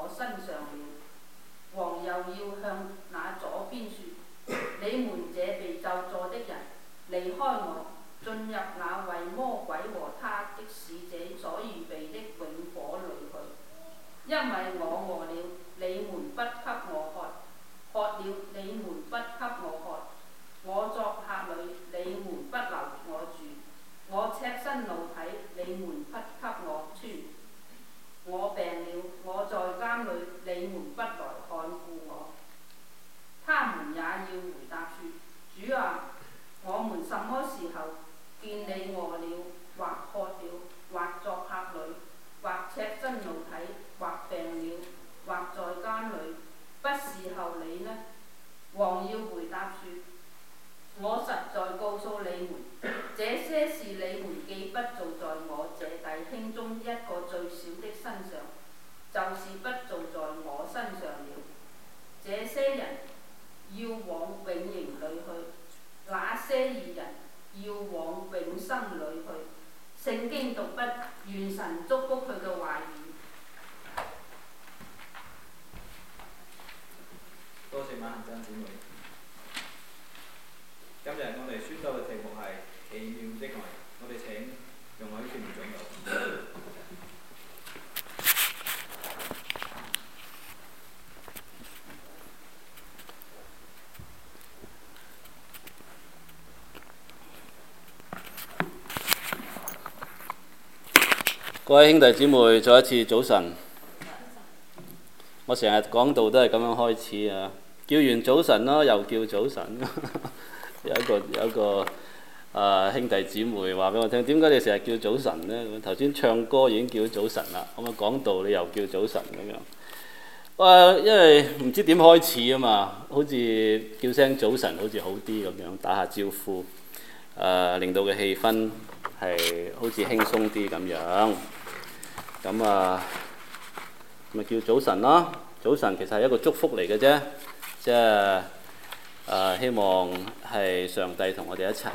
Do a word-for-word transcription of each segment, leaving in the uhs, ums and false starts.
我身上了。王又要向那左邊說：你們這被咒詛的人，離開我，進入那為魔鬼和他的使者所預備的永火裏去。因為我餓了，你們不給我喝；渴了，你們不給我喝；我作客旅，你們不留我住；我赤身露體，你們不給我穿；我病了，我在監裏，你們不來看顧我。他們也要回答說：主啊，我們什麼時候見你餓了，或渴了，或作客旅，或赤身露體，或病了，或在監裏，不侍候你呢？王要回答說：我實在告訴你們，這些事你們既不做在我這弟兄中一個最小的身上，就是不做在我身上了。這些人要往永刑裏去，那些義人要往永生裏去。聖經讀畢，願神祝福佢嘅話語。 多謝馬行真姊妹。今日我哋宣讀嘅題目係奇妙的愛。我哋請容海泉長老。 各位兄弟姊妹，再一次早晨。我成日講道都係咁樣開始啊，叫完早晨咯，又叫早晨。有一個有一個啊、呃、兄弟姊妹話俾我聽，點解你成日叫早晨呢？頭先唱歌已經叫早晨啦，咁啊講道你又叫早晨咁樣。啊，因為唔知點開始啊嘛，好似叫聲早晨好似好啲咁樣，打下招呼，啊、呃、令到嘅氣氛係好似輕鬆啲咁樣。咁啊，咪叫早晨咯。早晨其實係一個祝福嚟嘅啫，即係誒希望係上帝同我哋一齊。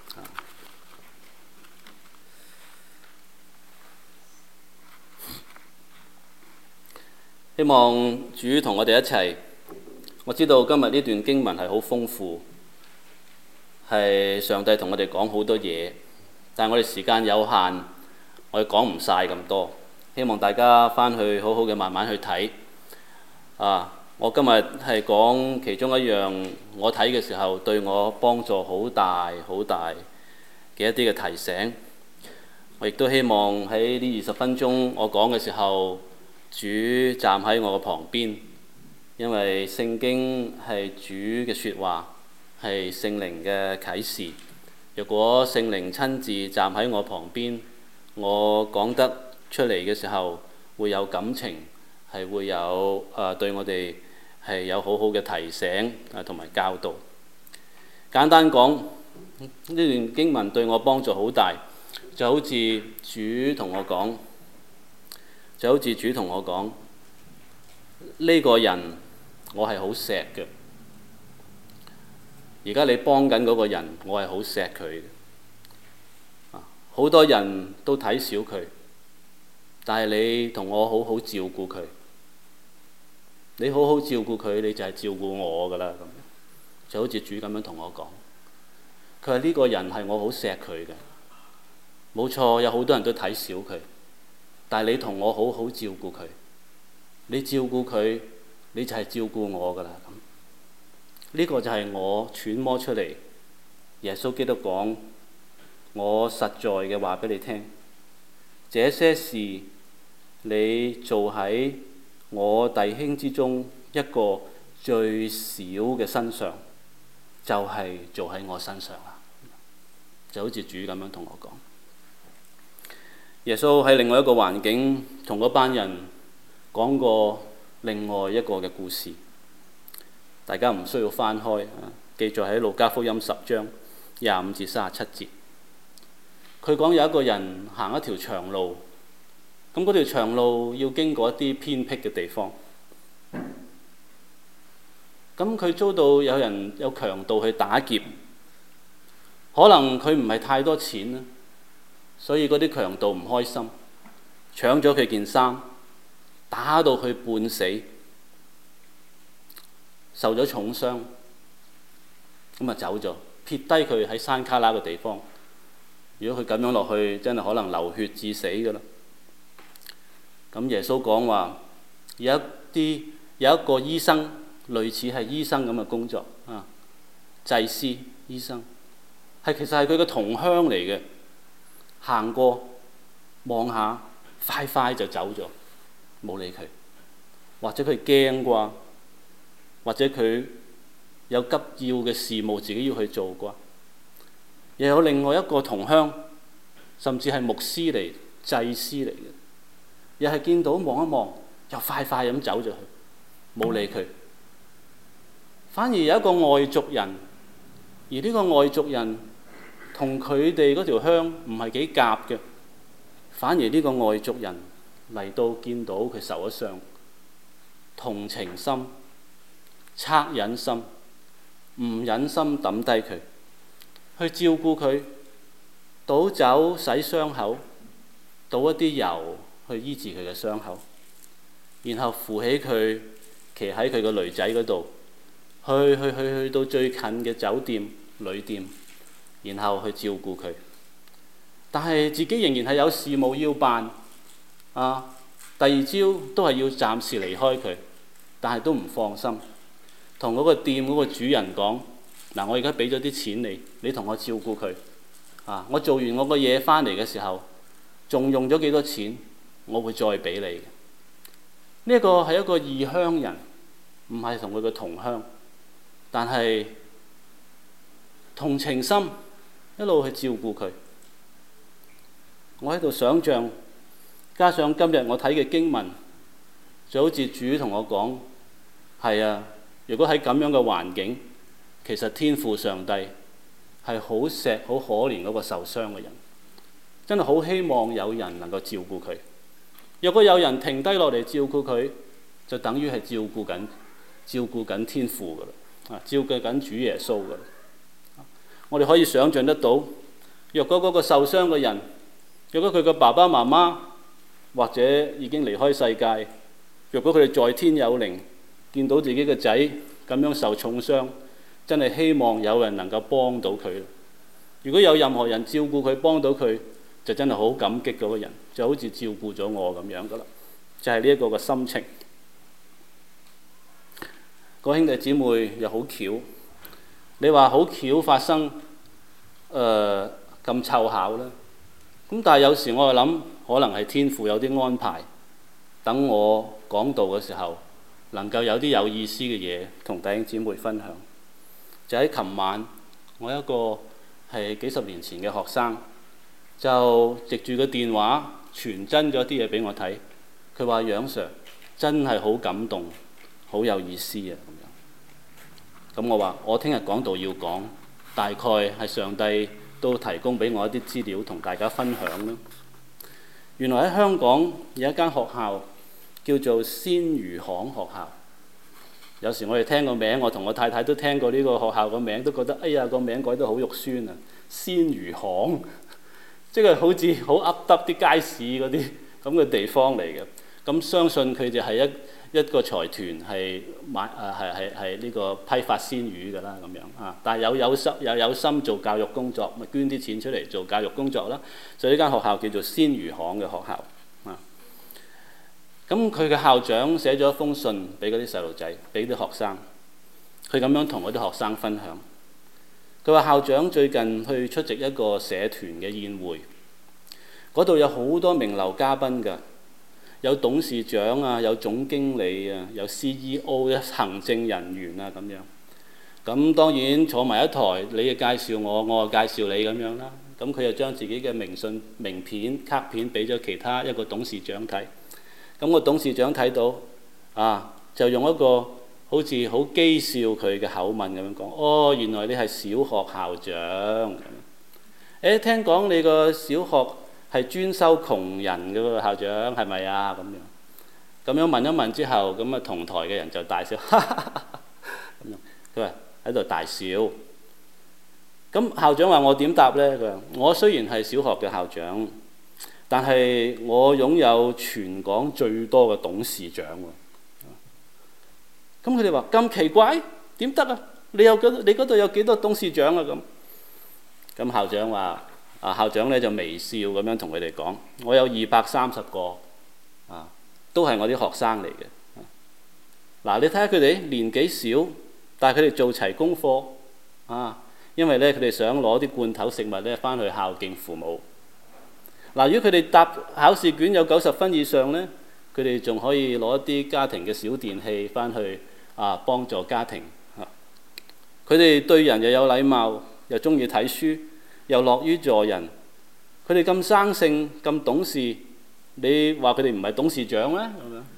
希望主同我哋一齊。我知道今日呢段經文係好豐富，係上帝同我哋講好多嘢，但係我哋時間有限，我哋講唔晒咁多。希望大家翻去好好嘅慢慢去睇。啊，我今日係講其中一樣我睇嘅時候對我幫助好大好大嘅一啲嘅提醒。我亦都希望喺呢二十分鐘我講嘅時候，主站喺我嘅旁邊，因為聖經係主嘅説話，係聖靈嘅啟示。若果聖靈親自站喺我旁邊，我講得出嚟嘅時候會有感情，係會有誒、呃、對我哋係有好好嘅提醒啊同埋教導。簡單講，呢段經文對我幫助好大，就好似主同我講，就好似主同我講，呢個人我係好錫嘅。而家你幫緊嗰個人，我係好錫佢嘅。好多人都睇小佢。但係你同我好好照顧佢，你好好照顧佢，你就係照顧我㗎啦。咁就好似主咁樣同我講，佢話呢個人係我好錫佢嘅，冇錯。有好多人都睇小佢，但係你同我好好照顧佢，你照顧佢，你就係照顧我㗎啦。咁呢個就係我揣摩出嚟，耶穌基督講我實在嘅話俾你聽，這些事你做喺我弟兄之中一個最小嘅身上，就係、是、做喺我身上啦。就好似主咁樣同我講。耶穌喺另外一個環境同嗰班人講過另外一個嘅故事，大家唔需要翻開啊，記載喺路加福音十章廿五至三十七節。佢講有一個人行一條長路，咁嗰條長路要經過一啲偏僻嘅地方。咁佢遭到有人有強盜去打劫，可能佢唔係太多錢啦，所以嗰啲強盜唔開心，搶咗佢件衫， 打到佢半死，受咗重傷，咁啊走咗，撇低佢喺山卡拉嘅地方。如果佢咁樣落去，真係可能流血致死㗎啦。咁耶穌講話，有一啲有一個醫生，類似係醫生咁嘅工作啊，祭司醫生，係其實係佢嘅同鄉嚟嘅，行過望下，快快就走咗，冇理佢，或者佢驚啩，或者佢有急要嘅事務自己要去做啩。又有另外一個同鄉，甚至係牧師嚟、祭司嚟嘅，又係見到望一望，又快快咁走咗去，冇理佢。反而有一個外族人，而呢個外族人同佢哋嗰條鄉唔係幾夾嘅，反而呢個外族人嚟到見到佢受咗傷，同情心、惻隱心，唔忍心抌低佢。去照顧佢，倒酒洗傷口，倒一啲油去醫治佢嘅傷口，然後扶起佢，騎喺佢個驢仔嗰度，去去去去到最近嘅酒店、旅店，然後去照顧佢。但係自己仍然係有事務要辦，啊，第二朝都係要暫時離開佢，但係都唔放心，同嗰個店嗰個主人講。嗱，我而家俾咗啲錢你，你同我照顧佢。啊，我做完我個嘢翻嚟嘅時候，仲用咗幾多錢，我會再俾你嘅。呢一個係一個異鄉人，唔係同佢嘅同鄉，但係同情心一路去照顧佢。我喺度想像，加上今日我睇嘅經文，就好似主同我講，係啊，如果喺咁樣嘅環境，其實天父上帝係好錫、好可憐嗰個受傷嘅人，真係好希望有人能夠照顧佢。若果有人停低落嚟照顧佢，就等於係照顧緊、照顧緊天父噶啦，啊，照顧緊主耶穌噶啦。我哋可以想像得到，若果嗰個受傷嘅人，若果佢嘅爸爸媽媽或者已經離開世界，若果佢哋在天有靈，見到自己嘅仔咁樣受重傷，真係希望有人能夠幫到佢。如果有任何人照顧佢、幫到佢，就真係好感激嗰個人，就好似照顧咗我咁樣噶啦，就係呢一個嘅心情。各位兄弟姊妹又好巧，你話好巧發生，誒咁湊巧啦。咁但係有時我又諗，可能係天父有啲安排，等我講道嘅時候，能夠有啲有意思嘅嘢同弟兄姊妹分享。就喺琴晚，我一個係幾十年前嘅學生，就藉住個電話傳真咗啲嘢俾我睇。佢話楊 Sir 真係好感動，好有意思啊咁樣。咁我話我聽日講道要講，大概係上帝都提供俾我一啲資料同大家分享啦。原來喺香港有一間學校叫做鮮魚行學校。有時我哋聽個名，我同我太太都聽過呢個學校個名，都覺得哎呀個名改得好肉酸啊！鮮魚行，即係好似好噏耷啲街市嗰啲咁嘅地方嚟嘅。咁相信佢就係一一個財團係買誒係係係呢個批發鮮魚㗎啦咁樣啊。但係有有心有有心做教育工作，咪捐啲錢出嚟做教育工作啦。所以呢間學校叫做鮮魚行嘅學校。咁佢嘅校長寫咗一封信俾嗰啲細路仔，俾啲學生。佢咁樣同嗰啲學生分享。佢話校長最近去出席一個社團嘅宴會，嗰度有好多名流嘉賓㗎，有董事長啊，有總經理啊，有 C E O、行政人員啊咁樣。咁當然坐埋一台，你又介紹我，我又介紹你咁樣啦。咁佢就將自己嘅名信、名片、卡片俾咗其他一個董事長睇。咁個董事長睇到啊，就用一個好似好譏笑佢嘅口吻咁樣講：哦，原來你係小學校長。誒，聽講你個小學係專收窮人嘅喎，校長係咪啊？咁樣咁樣問一問之後，咁啊同台嘅人就大笑，哈哈哈哈咁樣。佢話喺度大笑。咁校長話：我點答呢？佢話：我雖然係小學嘅校長， 但係我擁有全港最多嘅董事長喎。咁佢哋話咁奇怪，點得啊？你有嗰你嗰度有幾多董事長啊？咁咁校長話啊，校長咧就微笑咁樣同佢哋講：我有二百三十個啊，都係我啲學生嚟嘅。嗱、啊，你睇下佢哋年紀小，但係佢哋做齊功課啊，因為咧佢哋想攞啲罐頭食物咧翻去孝敬父母。嗱、啊，如果佢哋答考試卷有九十分以上咧，佢哋仲可以攞一啲家庭嘅小電器翻去啊，幫助家庭。佢哋對人又有禮貌，又中意睇書，又樂於助人。佢哋咁生性，咁懂事，你話佢哋唔係董事長咩？咁樣。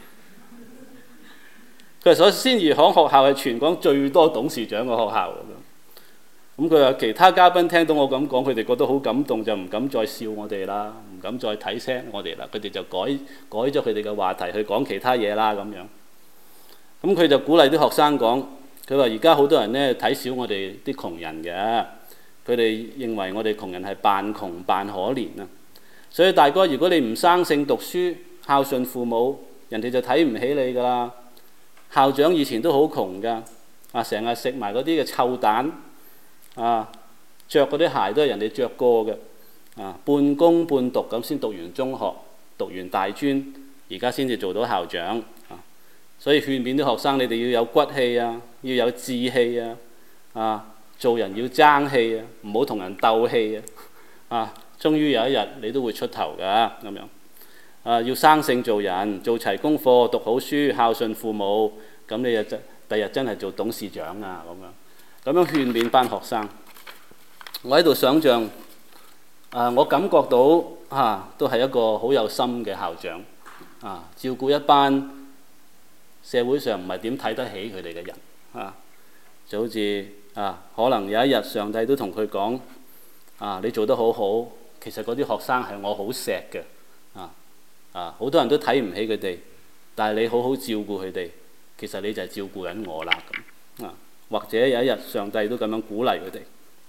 佢話所以先怡行學校係全港最多董事長嘅學校。咁佢話其他嘉賓聽到我咁講，佢哋覺得好感動，就唔敢再笑我哋啦，唔敢再睇聲我哋啦。佢哋就改改咗佢哋嘅話題去講其他嘢啦咁樣。咁佢就鼓勵啲學生講，佢話而家好多人呢睇小我哋啲窮人嘅，佢哋認為我哋窮人係扮窮扮可憐啊。所以大哥，如果你唔生性讀書孝順父母，人哋就睇唔起你㗎啦。校長以前都好窮㗎，啊成日食埋嗰啲嘅臭蛋，啊著嗰啲鞋都係人哋着過嘅，啊半工半讀咁先讀完中學，讀完大專，而家先至做到校長啊。所以勸勉啲學生，你哋要有骨氣啊，要有志氣啊，啊做人要爭氣啊，唔好同人鬥氣啊，啊終於有一日你都會出頭㗎咁樣。啊要生性做人，做齊功課，讀好書，孝順父母，咁你就真第日真係做董事長啊咁樣。咁樣勸勉班學生。我喺度想像，啊我感覺到啊都係一個好有心嘅校長，啊照顧一班社會上唔係點睇得起佢哋嘅人，啊就好似啊可能有一日上帝都同佢講，啊你做得好好，其實嗰啲學生係我好錫嘅，啊啊好多人都睇唔起佢哋，但係你好好照顧佢哋，其實你就係照顧緊我啦咁，啊或者有一日上帝都咁樣鼓勵佢哋。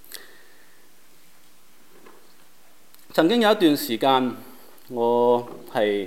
曾經有一段時間，我係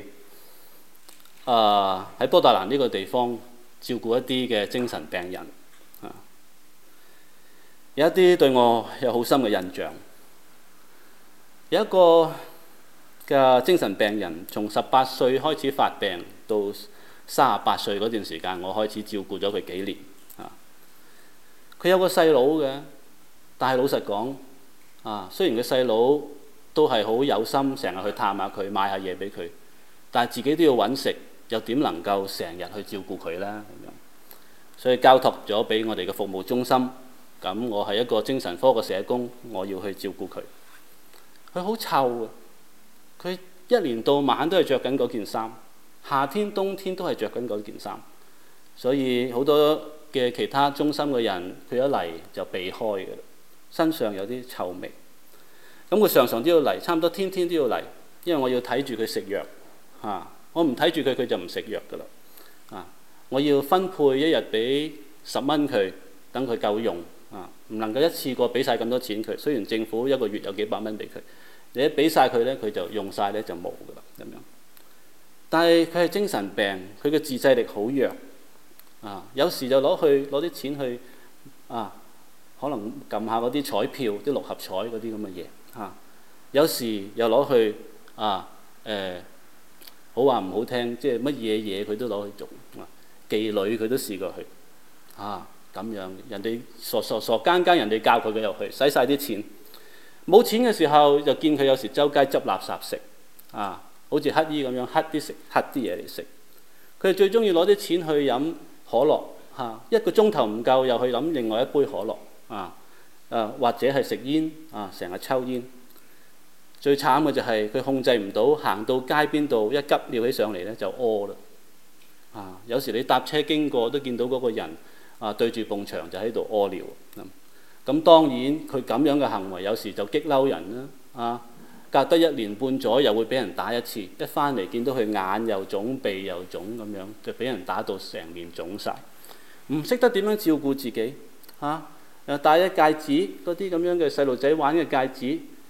啊喺波特蘭呢個地方照顧一啲嘅精神病人，啊有一啲對我有好深嘅印象。有一個嘅精神病人，從十八歲開始發病，到三十八歲嗰段時間，我開始照顧咗佢幾年。啊，佢有個細佬嘅，但係老實講，啊雖然個細佬都係好有心，成日去探下佢，買下嘢俾佢，但係自己都要揾食，又點能夠成日去照顧佢呢？咁樣，所以交託咗俾我哋嘅服務中心。咁我係一個精神科嘅社工，我要去照顧佢。佢好臭啊！佢一年到晚都係着緊嗰件衫，夏天冬天都係着緊嗰件衫，所以好多嘅其他中心嘅人，佢一嚟就避開嘅，身上有啲臭味。咁佢常常都要嚟，差唔多天天都要嚟，因為我要睇住佢食藥嚇。我唔睇住佢，佢就唔食藥噶啦。啊，我要分配一日俾十蚊佢，等佢夠用啊，唔能夠一次過俾晒咁多錢佢。雖然政府一個月有幾百蚊俾佢，你一俾晒佢咧，佢就用晒咧就冇噶啦咁樣。但係佢係精神病，佢嘅自制力好弱啊。有時就攞去攞啲錢去啊，可能撳下嗰啲彩票、啲六合彩嗰啲咁嘅嘢。啊、有時又攞去啊誒、呃，好話唔好聽，即係乜嘢嘢佢都攞去做。啊、妓女佢都試過去啊咁樣，人哋傻傻傻更更，人哋教佢佢又去，使晒啲錢。冇錢嘅時候，就見佢有時周街執垃圾食啊，好似乞兒咁樣乞啲食乞啲嘢嚟食。佢哋最中意攞啲錢去飲可樂嚇、啊，一個鐘頭唔夠又去飲另外一杯可樂啊。啊、或者係食煙啊，成日抽煙。最慘嘅就係佢控制唔到，行到街邊度一急尿起上嚟咧就屙啦。啊，有時你搭車經過都見到嗰個人啊對住埲牆就喺度屙尿。咁、啊、咁當然佢咁樣嘅行為有時就激嬲人啦。啊，隔得一年半載又會俾人打一次，一翻嚟見到佢眼又腫鼻又腫咁樣，就俾人打到成面腫晒。唔識得點樣照顧自己嚇。啊誒戴一戒指，嗰啲咁樣嘅細路仔玩嘅戒指，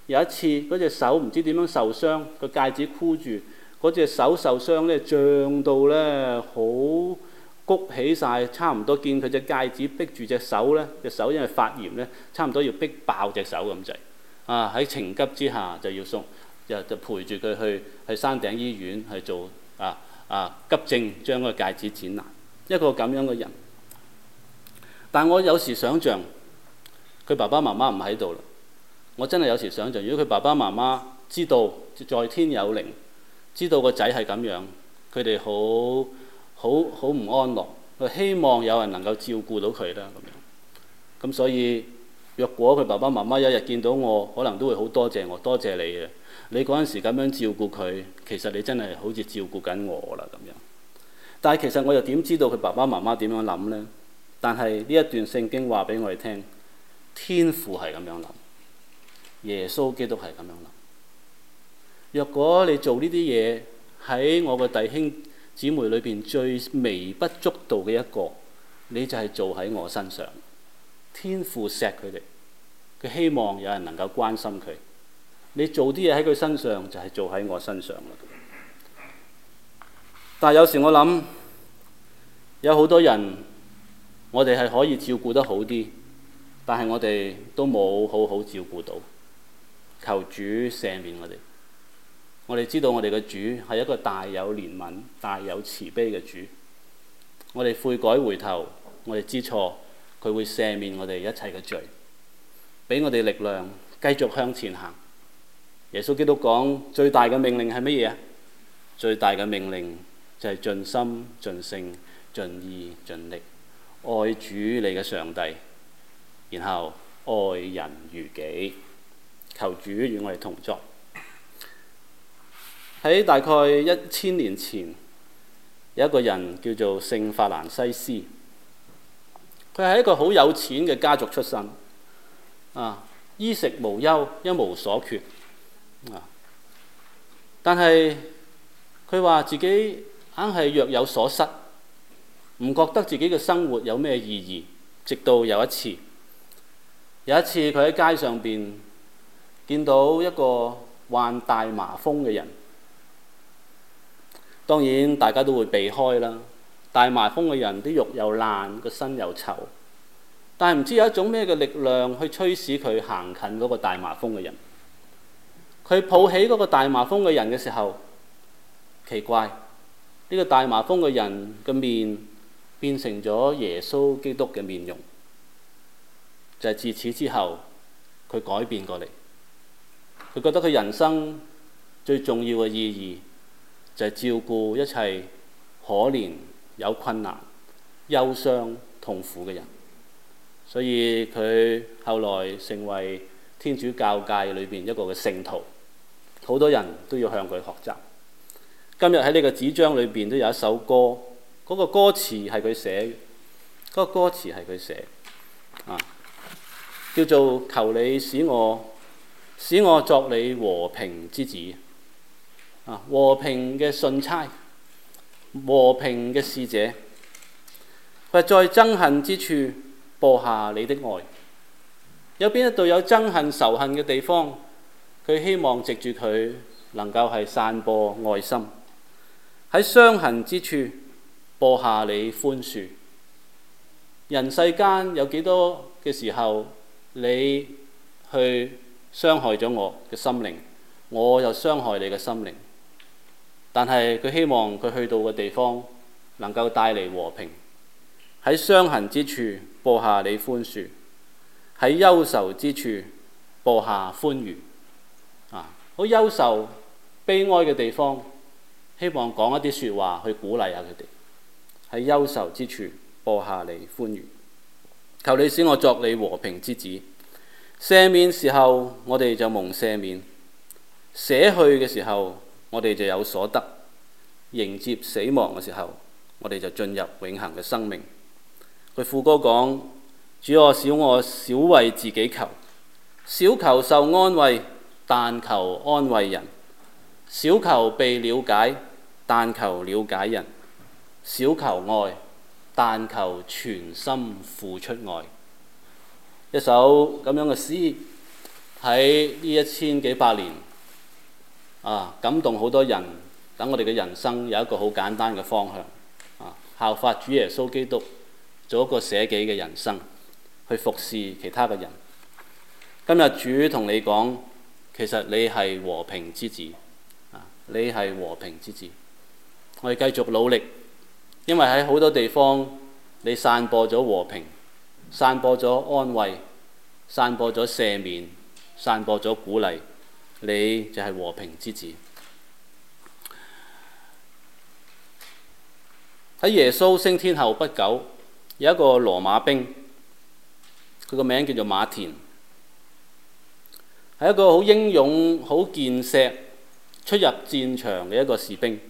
有一次嗰隻手唔知點樣受傷，個戒指箍住，嗰隻手受傷咧，脹到咧好谷起晒，差唔多見佢隻戒指逼住隻手咧，隻手因為發炎咧，差唔多要逼爆隻手咁滯。啊！喺情急之下就要送，就就陪住佢去去山頂醫院去做啊啊急症，將個戒指剪爛。一個咁樣嘅人，但我有時想像佢爸爸媽媽唔喺度啦。我真係有時想像，如果佢爸爸媽媽知道在天有靈，知道個仔係咁樣，佢哋好好好唔安樂，佢希望有人能夠照顧到佢啦咁樣。咁所以若果佢爸爸媽媽一日見到我，可能都會好多謝我，多謝你嘅。你嗰陣時咁樣照顧佢，其實你真係好似照顧緊我啦咁樣。但係其實我又點知道佢爸爸媽媽點樣諗呢？但係呢一段聖經話俾我哋聽，天父係咁樣諗，耶穌基督係咁樣諗。若果你做呢啲嘢喺我嘅弟兄姊妹裏邊最微不足道嘅一個，你就係做喺我身上。天父錫佢哋，佢希望有人能夠關心佢。你做啲嘢喺佢身上，就係做喺我身上啦。但係有時我諗，有好多人，我哋係可以照顧得好啲，但係我哋都冇好好照顧到。求主赦免我哋。我哋知道我哋嘅主係一個大有憐憫、大有慈悲嘅主。我哋悔改回頭，我哋知錯。佢會赦免我哋一切嘅罪，俾我哋力量繼續向前行。耶穌基督講最大嘅命令係乜嘢啊？最大嘅命令就係盡心、盡性、盡意、盡力愛主你嘅上帝，然後愛人如己。求主與我哋同在。喺大概一千年前，有一個人叫做聖法蘭西斯。佢係一個好有錢嘅家族出身，啊，衣食無憂，一無所缺，啊，但係佢話自己硬係若有所失，唔覺得自己嘅生活有咩意義。直到有一次，有一次佢喺街上邊見到一個患大麻風嘅人，當然大家都會避開啦。大麻風嘅人啲肉又爛，個身又臭，但係唔知有一種咩嘅力量去驅使佢行近嗰個大麻風嘅人。佢抱起嗰個大麻風嘅人嘅時候，奇怪，呢個大麻風嘅人嘅面變成咗耶穌基督嘅面容。就係自此之後，佢改變過嚟。佢覺得佢人生最重要嘅意義就係照顧一切可憐、有困難、憂傷、痛苦嘅人，所以佢後來成為天主教界裏邊一個嘅聖徒，好多人都要向佢學習。今日喺呢個紙張裏邊都有一首歌，嗰個歌詞係佢寫嘅，嗰個歌詞係佢寫啊，叫做求你使我使我作你和平之子啊，和平嘅信差，和平嘅使者，佢在憎恨之處播下你的愛。有邊一度有憎恨仇恨嘅地方，佢希望藉住佢能夠係散播愛心。喺傷痕之處播下你寬恕。人世間有幾多嘅時候，你去傷害咗我嘅心靈，我又傷害你嘅心靈。但係佢希望佢去到嘅地方能夠帶嚟和平。喺傷痕之處播下你寬恕，喺憂愁之處播下歡愉。啊，好憂愁悲哀嘅地方，希望講一啲說話去鼓勵下佢哋。喺憂愁之處播下你歡愉。求你使我作你和平之子。赦免時候我哋就蒙赦免，捨去嘅時候我哋就有所得，迎接死亡嘅時候我哋就進入永恆嘅生命。佢副歌講：主啊，使我少為自己求，少求受安慰，但求安慰人；少求被了解，但求了解人；少求愛，但求全心付出愛。一首咁樣嘅詩喺呢一千幾百年啊，感動好多人，等我哋嘅人生有一個好簡單嘅方向啊，效法主耶穌基督，做一個捨己嘅人生，去服侍其他嘅人。今日主同你講，其實你係和平之子啊，你係和平之子。我哋繼續努力，因為喺好多地方你散播咗和平，散播咗安慰，散播咗赦免，散播咗鼓勵，你就係和平之子。喺耶穌升天後不久，有一個羅馬兵，佢個名叫做馬田，係一個好英勇、好健碩、出入戰場嘅一個士兵。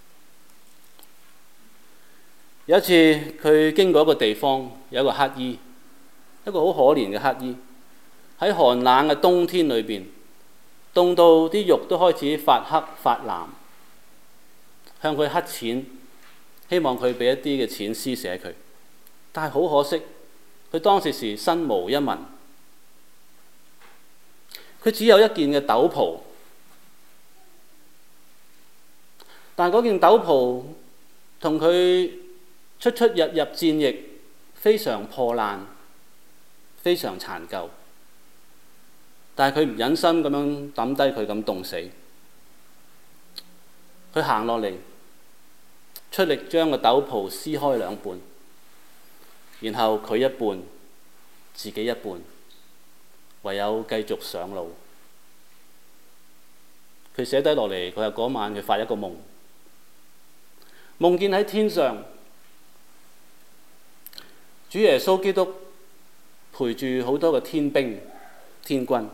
有一次佢經過一個地方，有一個乞衣，一個好可憐嘅乞衣，喺寒冷嘅冬天裏邊，凍到啲肉都開始發黑發藍，向佢乞錢，希望佢俾一啲嘅錢施捨佢。但係好可惜，佢當時時身無一文，佢只有一件嘅斗篷，但係嗰件斗篷同佢出出入入戰役非常破爛，非常殘舊，但係佢唔忍心咁樣抌低佢咁凍死，佢行落嚟，出力將個斗篷撕開兩半，然後佢一半，自己一半，唯有繼續上路。佢寫低落嚟，佢話嗰晚佢發一個夢，夢見喺天上，主耶穌基督陪住好多個天兵天軍，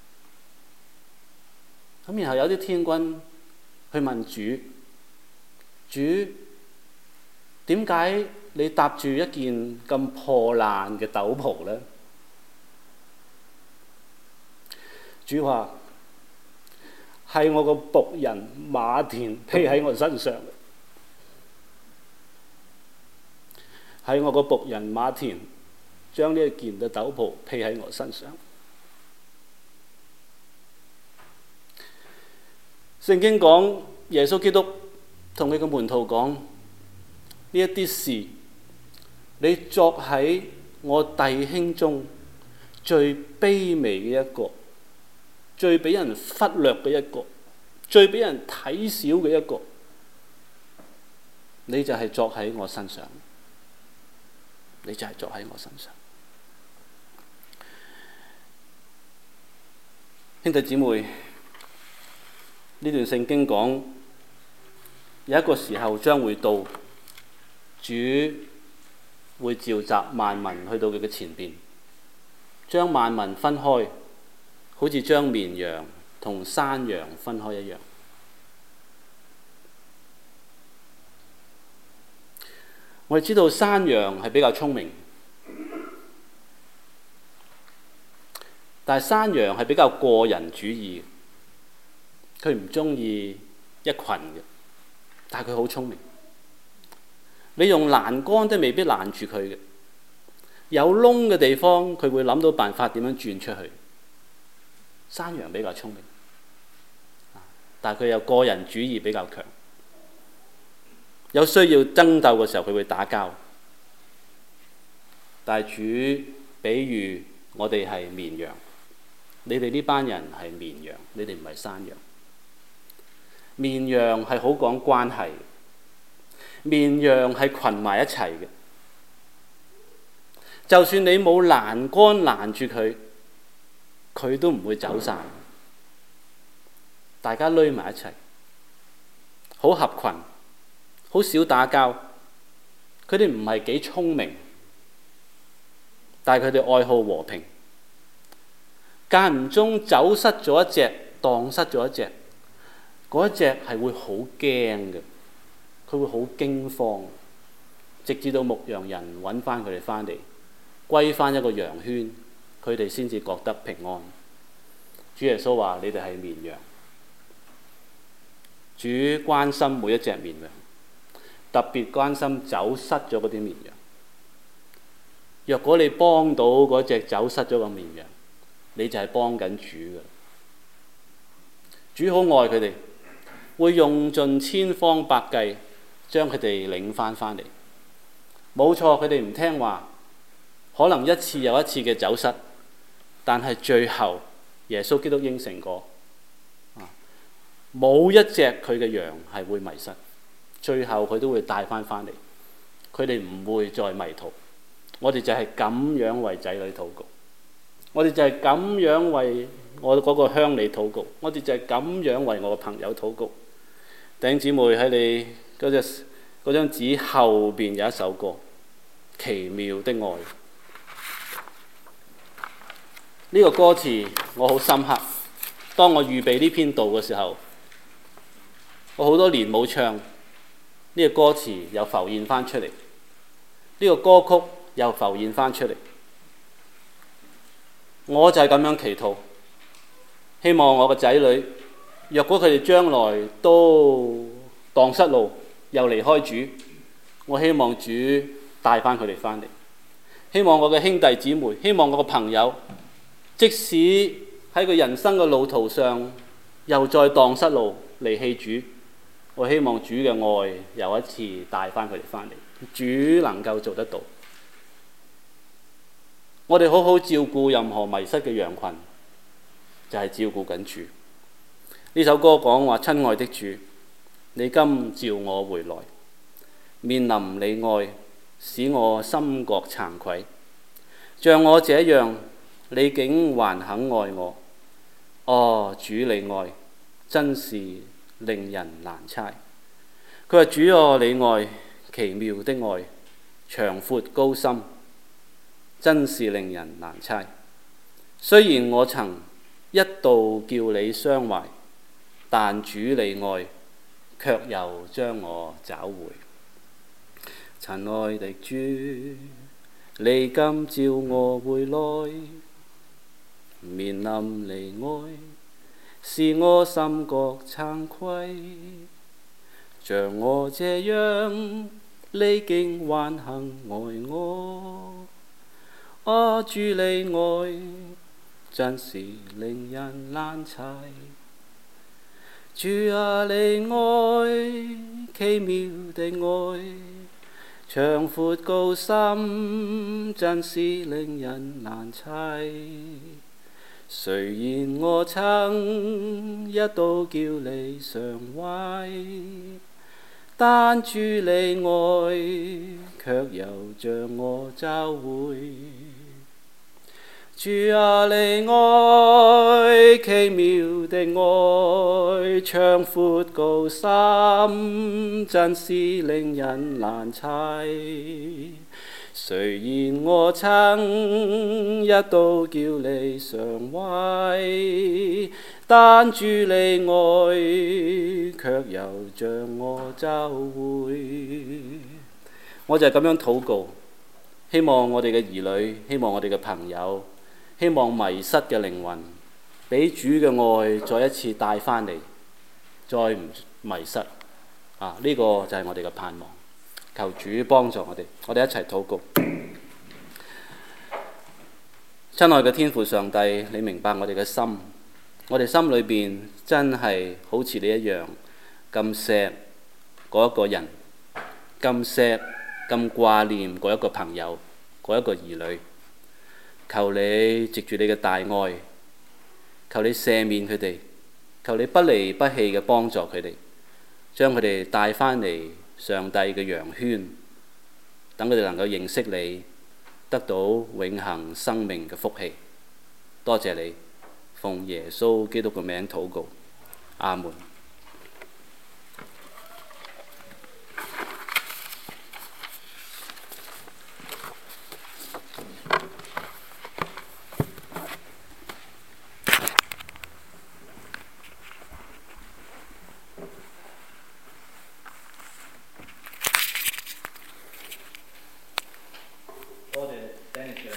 咁然後有啲天軍去問主：主，點解你搭住一件咁破爛嘅斗篷呢？主話：係我個僕人馬田披喺我身上，係我個僕人馬田將呢一件嘅斗篷披喺我身上。聖經講耶穌基督同佢嘅門徒講，呢一啲事，你作喺我弟兄中最卑微嘅一個，最俾人忽略嘅一個，最俾人睇小嘅一個，你就係作喺我身上，你就係作喺我身上。兄弟姊妹，呢段聖經講有一個時候將會到，主會召集萬民去到佢嘅前邊，將萬民分開，好似將綿羊同山羊分開一樣。我哋知道山羊係比較聰明，但係山羊係比較個人主義，佢唔中意一群嘅，但係佢好聰明。你用欄杆都未必攔住佢嘅，有窿嘅地方佢會諗到辦法點樣轉出去。山羊比較聰明，但係佢有個人主義比較強，有需要爭鬥嘅時候佢會打交。但係主比喻我哋係綿羊，你哋呢班人係綿羊，你哋唔係山羊。綿羊係好講關係，綿羊係群埋一齊嘅。就算你冇欄杆攔住佢，佢都唔會走散。大家匿埋一齊，好合群，好少打交。佢哋唔係幾聰明，但係佢哋愛好和平。間唔中走失咗一隻，蕩失咗一隻，嗰一隻係會好驚嘅，佢會好驚慌，直至到牧羊人揾翻佢哋翻嚟，歸翻一個羊圈，佢哋先至覺得平安。主耶穌話：你哋係綿羊，主關心每一隻綿羊，特別關心走失咗嗰啲綿羊。若果你幫到嗰隻走失咗嘅綿羊， 你就係幫緊主㗎。主好愛佢哋，會用盡千方百計將佢哋領返返嚟。冇錯，佢哋唔聽話，可能一次又一次嘅走失，但係最後耶穌基督應承過，冇一隻佢嘅羊係會迷失，最後佢都會帶返返嚟，佢哋唔會再迷途。我哋就係咁樣為仔女禱告，我哋就係咁樣為我嗰個鄉里禱告，我哋就係咁樣為我個朋友禱告。弟兄姊妹，喺你嗰隻嗰張紙後邊有一首歌《奇妙的愛》，呢個歌詞我好深刻。當我預備呢篇道嘅時候，我好多年冇唱，呢個歌詞又浮現翻出嚟，呢個歌曲又浮現翻出嚟。我就係咁樣祈禱，希望我個仔女，若果佢哋將來都蕩失路，又離開主，我希望主帶翻佢哋翻嚟。希望我嘅兄弟姊妹，希望我嘅朋友，即使喺佢人生嘅路途上又再蕩失路，離棄主，我希望主嘅愛又一次帶翻佢哋翻嚟。主能夠做得到。我哋好好照顧任何迷失嘅羊群，就係照顧緊主。呢首歌講話：親愛的主，你今召我回來，面臨你愛，使我心覺慚愧。像我這樣，你竟還肯愛我。哦，主你愛，真是令人難猜。佢話：主哦，你愛，奇妙的愛，長闊高深，真是令人難猜。雖然我曾一度叫你傷懷，但主你愛，卻又將我找回。親愛的主，你今召我回來，面臨離愛，使我心覺慚愧。像我這樣，你竟還肯愛我。啊，主你愛，真是令人難猜。主啊，你愛，奇妙的愛，長闊高深，真是令人難猜。雖然我曾一度叫你傷懷，但主你愛，卻又將我找回。主啊，你愛，奇妙的愛，長闊高深，真是令人難猜。雖然我曾一度叫你傷懷，但主你愛，卻又將我找回。我就係咁樣禱告，希望我哋嘅兒女，希望我哋嘅朋友，希望迷失嘅靈魂，俾主嘅愛再一次帶返嚟，再唔迷失。啊，呢、這個就係我哋嘅盼望。求主幫助我哋，我哋一齊禱告。親愛嘅天父上帝，你明白我哋嘅心，我哋心裏邊真係好似你一樣咁錫嗰一個人，咁錫咁掛念嗰一個朋友，嗰一個兒女。求你藉住你嘅大愛，求你赦免佢哋，求你不離不棄嘅幫助佢哋，將佢哋帶返嚟上帝嘅羊圈，等佢哋能夠認識你，得到永恆生命嘅福氣。多謝你，奉耶穌基督嘅名禱告，阿門。